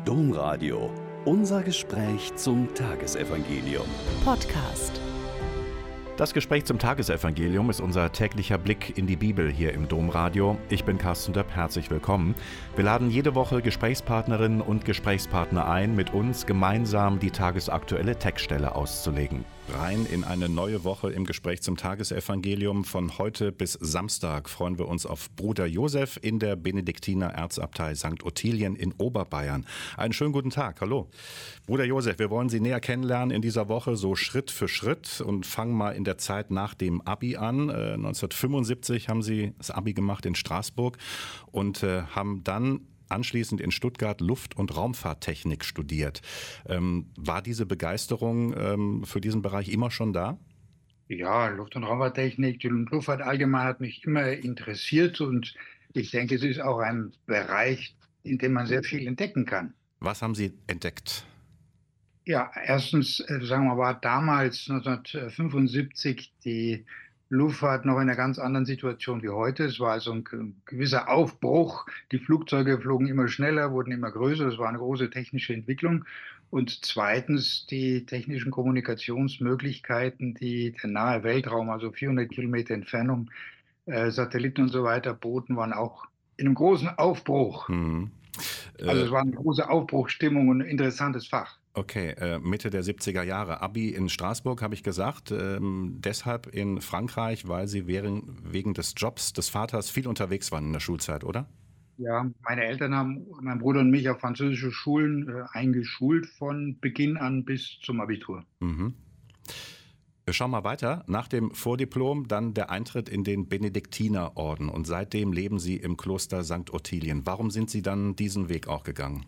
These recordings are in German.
Domradio. Unser Gespräch zum Tagesevangelium. Podcast. Das Gespräch zum Tagesevangelium ist unser täglicher Blick in die Bibel hier im Domradio. Ich bin Carsten Döpp, herzlich willkommen. Wir laden jede Woche Gesprächspartnerinnen und Gesprächspartner ein, mit uns gemeinsam die tagesaktuelle Textstelle auszulegen. Rein in eine neue Woche im Gespräch zum Tagesevangelium. Von heute bis Samstag freuen wir uns auf Bruder Josef in der Benediktiner Erzabtei St. Ottilien in Oberbayern. Einen schönen guten Tag, hallo. Bruder Josef, wir wollen Sie näher kennenlernen in dieser Woche, so Schritt für Schritt, und fangen mal in der Zeit nach dem Abi an. 1975 haben Sie das Abi gemacht in Straßburg und haben dann anschließend in Stuttgart Luft- und Raumfahrttechnik studiert. War diese Begeisterung für diesen Bereich immer schon da? Ja, Luft- und Raumfahrttechnik, die Luftfahrt allgemein hat mich immer interessiert und ich denke, es ist auch ein Bereich, in dem man sehr viel entdecken kann. Was haben Sie entdeckt? Ja, erstens, sagen wir, war damals 1975 die Luftfahrt noch in einer ganz anderen Situation wie heute. Es war also ein gewisser Aufbruch. Die Flugzeuge flogen immer schneller, wurden immer größer. Es war eine große technische Entwicklung. Und zweitens die technischen Kommunikationsmöglichkeiten, die der nahe Weltraum, also 400 Kilometer Entfernung, Satelliten und so weiter boten, waren auch in einem großen Aufbruch. Also es war eine große Aufbruchsstimmung und ein interessantes Fach. Okay, Mitte der 70er Jahre. Abi in Straßburg, habe ich gesagt. Deshalb in Frankreich, weil Sie wegen des Jobs des Vaters viel unterwegs waren in der Schulzeit, oder? Ja, meine Eltern haben meinen Bruder und mich auf französische Schulen eingeschult von Beginn an bis zum Abitur. Mhm. Wir schauen mal weiter. Nach dem Vordiplom dann der Eintritt in den Benediktinerorden und seitdem leben Sie im Kloster St. Ottilien. Warum sind Sie dann diesen Weg auch gegangen?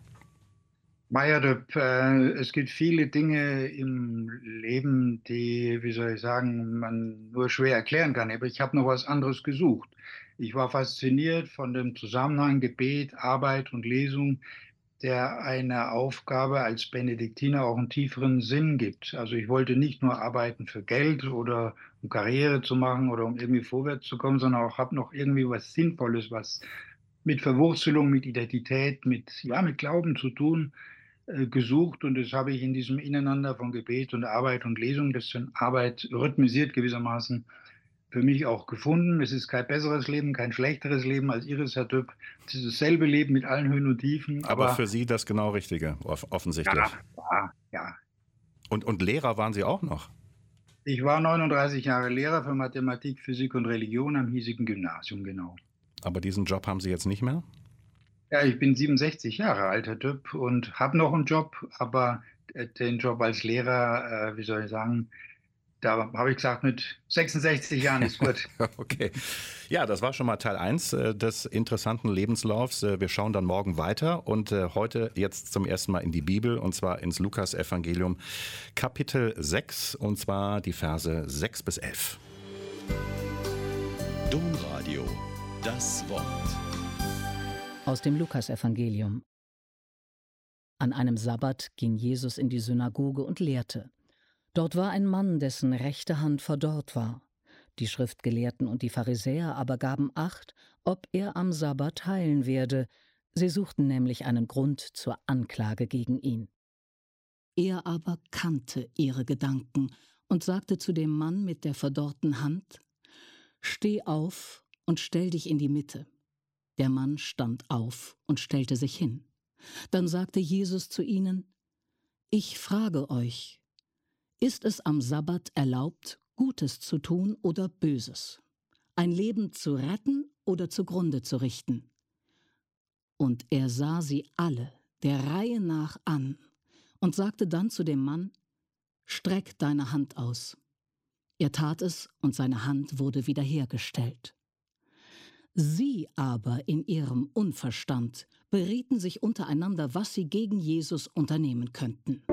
Es gibt viele Dinge im Leben, die, wie soll ich sagen, man nur schwer erklären kann. Aber ich habe noch was anderes gesucht. Ich war fasziniert von dem Zusammenhang Gebet, Arbeit und Lesung, der einer Aufgabe als Benediktiner auch einen tieferen Sinn gibt. Also ich wollte nicht nur arbeiten für Geld oder um Karriere zu machen oder um irgendwie vorwärts zu kommen, sondern auch habe noch irgendwie was Sinnvolles, was mit Verwurzelung, mit Identität, mit Glauben zu tun gesucht, und das habe ich in diesem Ineinander von Gebet und Arbeit und Lesung, das dann Arbeit rhythmisiert gewissermaßen, für mich auch gefunden. Es ist kein besseres Leben, kein schlechteres Leben als Ihres, Herr Döpp. Es ist dasselbe Leben mit allen Höhen und Tiefen. Aber für Sie das genau Richtige, offensichtlich. Ja. Und Lehrer waren Sie auch noch? Ich war 39 Jahre Lehrer für Mathematik, Physik und Religion am hiesigen Gymnasium, genau. Aber diesen Job haben Sie jetzt nicht mehr? Ja, ich bin 67 Jahre alt, Herr Döpp, und habe noch einen Job, aber den Job als Lehrer, wie soll ich sagen, da habe ich gesagt, mit 66 Jahren ist gut. Okay. Ja, das war schon mal Teil 1 des interessanten Lebenslaufs. Wir schauen dann morgen weiter und heute jetzt zum ersten Mal in die Bibel, und zwar ins Lukas-Evangelium, Kapitel 6, und zwar die Verse 6 bis 11. Domradio. Das Wort. Aus dem Lukas-Evangelium. An einem Sabbat ging Jesus in die Synagoge und lehrte. Dort war ein Mann, dessen rechte Hand verdorrt war. Die Schriftgelehrten und die Pharisäer aber gaben Acht, ob er am Sabbat heilen werde. Sie suchten nämlich einen Grund zur Anklage gegen ihn. Er aber kannte ihre Gedanken und sagte zu dem Mann mit der verdorrten Hand: Steh auf und stell dich in die Mitte. Der Mann stand auf und stellte sich hin. Dann sagte Jesus zu ihnen: Ich frage euch, ist es am Sabbat erlaubt, Gutes zu tun oder Böses? Ein Leben zu retten oder zugrunde zu richten? Und er sah sie alle der Reihe nach an und sagte dann zu dem Mann: Streck deine Hand aus. Er tat es, und seine Hand wurde wiederhergestellt. Sie aber in ihrem Unverstand berieten sich untereinander, was sie gegen Jesus unternehmen könnten.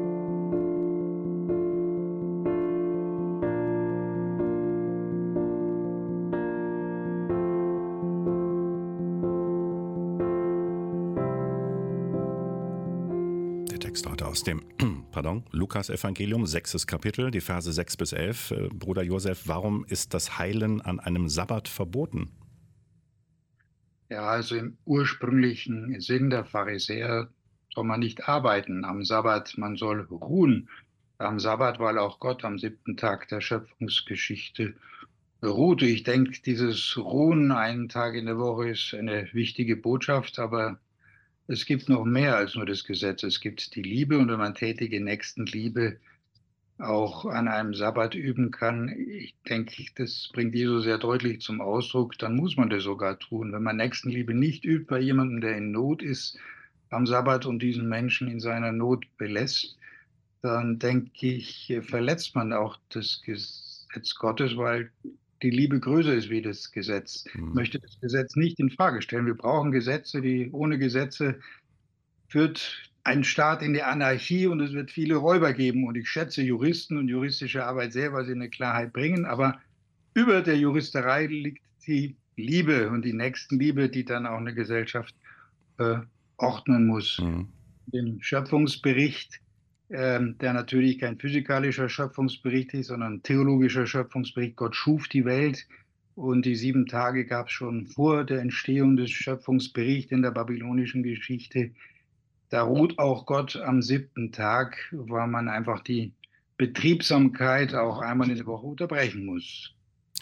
Text heute aus dem Lukas-Evangelium, 6. Kapitel, die Verse 6 bis 11. Bruder Josef, warum ist das Heilen an einem Sabbat verboten? Ja, also im ursprünglichen Sinn der Pharisäer soll man nicht arbeiten. Am Sabbat, man soll ruhen. Am Sabbat, weil auch Gott am 7. Tag der Schöpfungsgeschichte ruhte. Ich denke, dieses Ruhen einen Tag in der Woche ist eine wichtige Botschaft, aber es gibt noch mehr als nur das Gesetz. Es gibt die Liebe, und wenn man tätige Nächstenliebe auch an einem Sabbat üben kann, ich denke, das bringt Jesus sehr deutlich zum Ausdruck, dann muss man das sogar tun. Wenn man Nächstenliebe nicht übt bei jemandem, der in Not ist am Sabbat und diesen Menschen in seiner Not belässt, dann denke ich, verletzt man auch das Gesetz Gottes, weil die Liebe größer ist wie das Gesetz. Ich möchte das Gesetz nicht in Frage stellen. Wir brauchen Gesetze, ohne Gesetze führt ein Staat in die Anarchie und es wird viele Räuber geben. Und ich schätze Juristen und juristische Arbeit sehr, weil sie eine Klarheit bringen. Aber über der Juristerei liegt die Liebe und die Nächstenliebe, die dann auch eine Gesellschaft ordnen muss. Den Schöpfungsbericht, der natürlich kein physikalischer Schöpfungsbericht ist, sondern ein theologischer Schöpfungsbericht. Gott schuf die Welt und die 7 Tage gab es schon vor der Entstehung des Schöpfungsberichts in der babylonischen Geschichte. Da ruht auch Gott am 7. Tag, weil man einfach die Betriebsamkeit auch einmal in der Woche unterbrechen muss.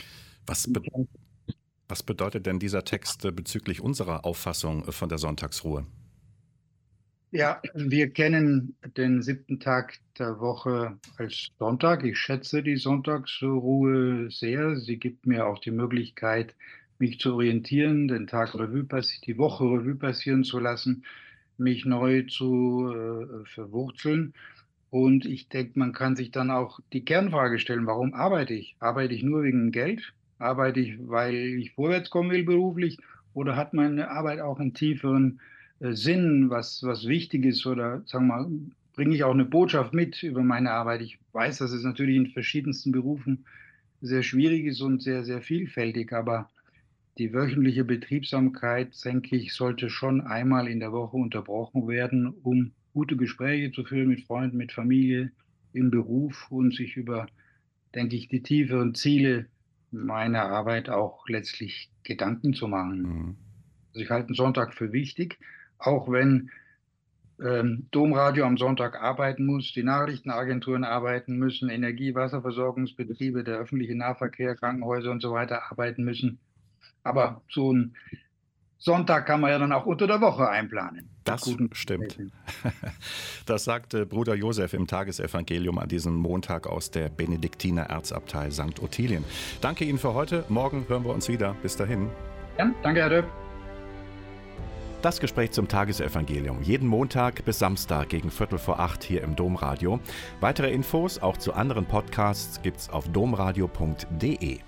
Was bedeutet denn dieser Text bezüglich unserer Auffassung von der Sonntagsruhe? Ja, wir kennen den 7. Tag der Woche als Sonntag. Ich schätze die Sonntagsruhe sehr. Sie gibt mir auch die Möglichkeit, mich zu orientieren, den Tag die Woche Revue passieren zu lassen, mich neu zu verwurzeln. Und ich denke, man kann sich dann auch die Kernfrage stellen, warum arbeite ich? Arbeite ich nur wegen Geld? Arbeite ich, weil ich vorwärts kommen will beruflich? Oder hat meine Arbeit auch einen tieferen Sinn, was wichtig ist? Oder sagen wir mal, bringe ich auch eine Botschaft mit über meine Arbeit? Ich weiß, dass es natürlich in verschiedensten Berufen sehr schwierig ist und sehr, sehr vielfältig, aber die wöchentliche Betriebsamkeit, denke ich, sollte schon einmal in der Woche unterbrochen werden, um gute Gespräche zu führen mit Freunden, mit Familie, im Beruf und sich über, denke ich, die tieferen Ziele meiner Arbeit auch letztlich Gedanken zu machen. Also ich halte den Sonntag für wichtig, auch wenn Domradio am Sonntag arbeiten muss, die Nachrichtenagenturen arbeiten müssen, Energie-, Wasserversorgungsbetriebe, der öffentliche Nahverkehr, Krankenhäuser und so weiter arbeiten müssen. Aber so ein Sonntag kann man ja dann auch unter der Woche einplanen. Das stimmt. Das sagte Bruder Josef im Tagesevangelium an diesem Montag aus der Benediktiner Erzabtei St. Ottilien. Danke Ihnen für heute. Morgen hören wir uns wieder. Bis dahin. Ja, danke, Herr Döpp. Das Gespräch zum Tagesevangelium. Jeden Montag bis Samstag gegen 7:45 hier im Domradio. Weitere Infos auch zu anderen Podcasts gibt's auf domradio.de.